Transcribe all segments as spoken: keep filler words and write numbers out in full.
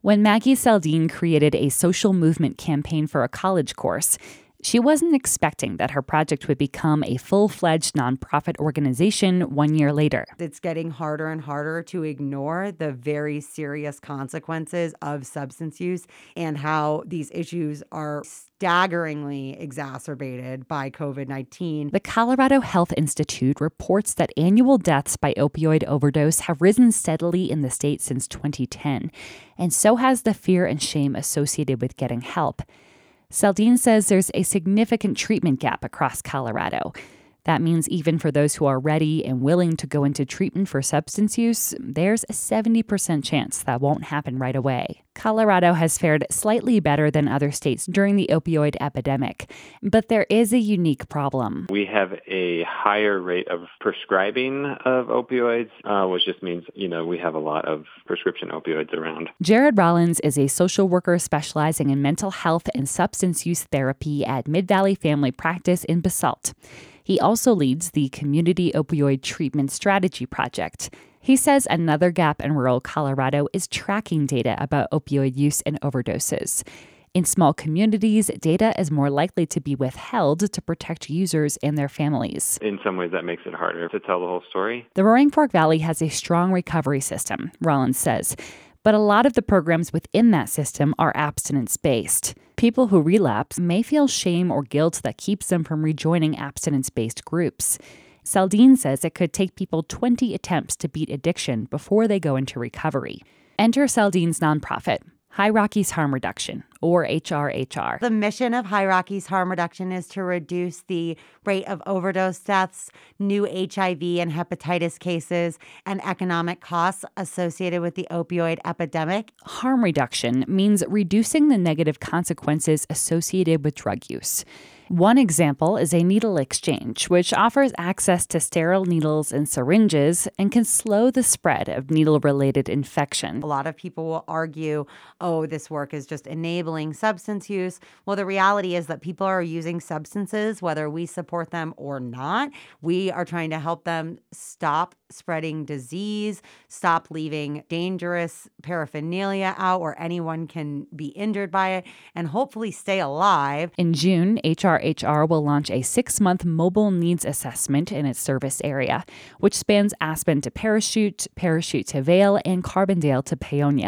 When Maggie Saldin created a social movement campaign for a college course, she wasn't expecting that her project would become a full-fledged nonprofit organization one year later. It's getting harder and harder to ignore the very serious consequences of substance use and how these issues are staggeringly exacerbated by covid nineteen. The Colorado Health Institute reports that annual deaths by opioid overdose have risen steadily in the state since twenty ten, and so has the fear and shame associated with getting help. Saldin says there's a significant treatment gap across Colorado. That means even for those who are ready and willing to go into treatment for substance use, there's a seventy percent chance that won't happen right away. Colorado has fared slightly better than other states during the opioid epidemic, but there is a unique problem. We have a higher rate of prescribing of opioids, uh, which just means, you know, we have a lot of prescription opioids around. Jared Rollins is a social worker specializing in mental health and substance use therapy at Mid-Valley Family Practice in Basalt. He also leads the Community Opioid Treatment Strategy Project. He says another gap in rural Colorado is tracking data about opioid use and overdoses. In small communities, data is more likely to be withheld to protect users and their families. In some ways, that makes it harder to tell the whole story. The Roaring Fork Valley has a strong recovery system, Rollins says, but a lot of the programs within that system are abstinence-based. People who relapse may feel shame or guilt that keeps them from rejoining abstinence-based groups. Saldin says it could take people twenty attempts to beat addiction before they go into recovery. Enter Saldin's nonprofit, High Rockies Harm Reduction, or H R H R. The mission of High Rockies Harm Reduction is to reduce the rate of overdose deaths, new H I V and hepatitis cases, and economic costs associated with the opioid epidemic. Harm reduction means reducing the negative consequences associated with drug use. One example is a needle exchange, which offers access to sterile needles and syringes and can slow the spread of needle-related infection. A lot of people will argue, oh, this work is just enabling substance use. Well, the reality is that people are using substances, whether we support them or not. We are trying to help them stop spreading disease, stop leaving dangerous paraphernalia out where anyone can be injured by it, and hopefully stay alive. In June, H R H R will launch a six-month mobile needs assessment in its service area, which spans Aspen to Parachute, Parachute to Vail, and Carbondale to Paonia.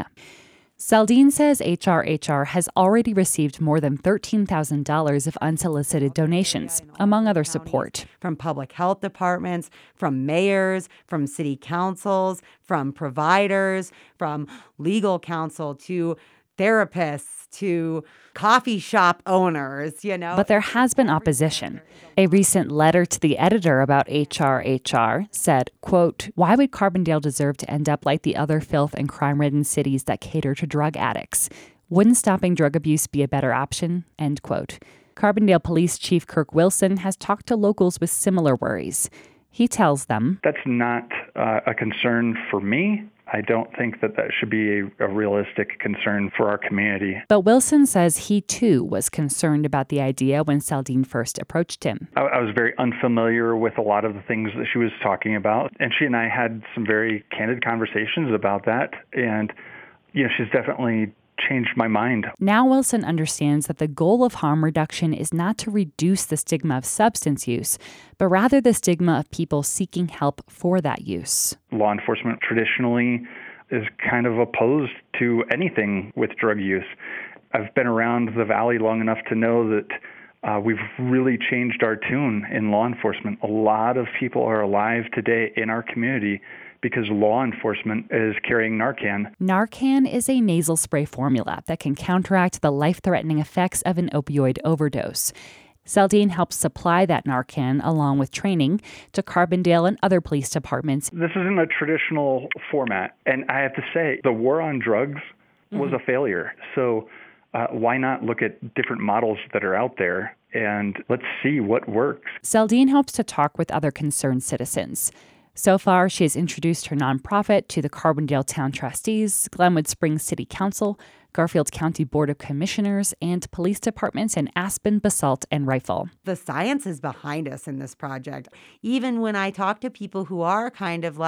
Saldin says H R H R has already received more than thirteen thousand dollars of unsolicited donations, among other support. From public health departments, from mayors, from city councils, from providers, from legal counsel to therapists to coffee shop owners, you know. But there has been opposition. A recent letter to the editor about H R H R said, quote, "Why would Carbondale deserve to end up like the other filth and crime-ridden cities that cater to drug addicts? Wouldn't stopping drug abuse be a better option?" End quote. Carbondale Police Chief Kirk Wilson has talked to locals with similar worries. He tells them, "That's not uh, a concern for me. I don't think that that should be a, a realistic concern for our community." But Wilson says he, too, was concerned about the idea when Saldin first approached him. I, I was very unfamiliar with a lot of the things that she was talking about, and she and I had some very candid conversations about that, and, you know, she's definitely changed my mind. Now Wilson understands that the goal of harm reduction is not to reduce the stigma of substance use, but rather the stigma of people seeking help for that use. Law enforcement traditionally is kind of opposed to anything with drug use. I've been around the valley long enough to know that uh, we've really changed our tune in law enforcement. A lot of people are alive today in our community because law enforcement is carrying Narcan. Narcan is a nasal spray formula that can counteract the life-threatening effects of an opioid overdose. Saldin helps supply that Narcan, along with training, to Carbondale and other police departments. This isn't a traditional format, and I have to say, the war on drugs was mm-hmm. a failure. So uh, why not look at different models that are out there, and let's see what works. Saldin hopes to talk with other concerned citizens. So far, she has introduced her nonprofit to the Carbondale Town Trustees, Glenwood Springs City Council, Garfield County Board of Commissioners, and police departments in Aspen, Basalt, and Rifle. The science is behind us in this project. Even when I talk to people who are kind of like,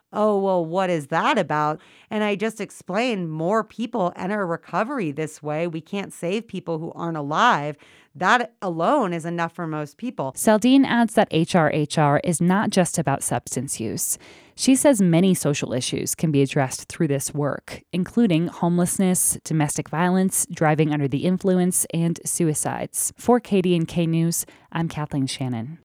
oh, well, what is that about? And I just explained more people enter recovery this way. We can't save people who aren't alive. That alone is enough for most people. Saldine adds that H R H R is not just about substance use. She says many social issues can be addressed through this work, including homelessness, domestic violence, driving under the influence, and suicides. For K D and K News, I'm Kathleen Shannon.